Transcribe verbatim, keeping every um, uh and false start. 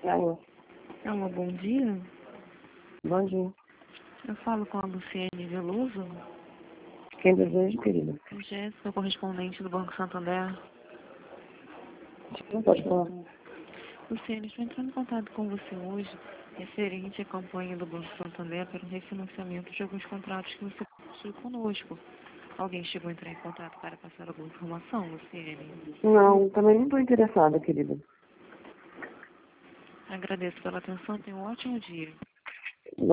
Alô, Alô, bom dia. bom dia. Eu falo com a Luciene Veloso, Quem deseja, querida? Jéssica, correspondente do Banco Santander. Não pode falar. Luciene, estou entrando em contato com você hoje, referente à campanha do Banco Santander para o refinanciamento de alguns contratos que você possui conosco. Alguém chegou a entrar em contato para passar alguma informação, Luciene? Não, também não estou interessada, querida. Agradeço pela atenção, tenha um ótimo dia.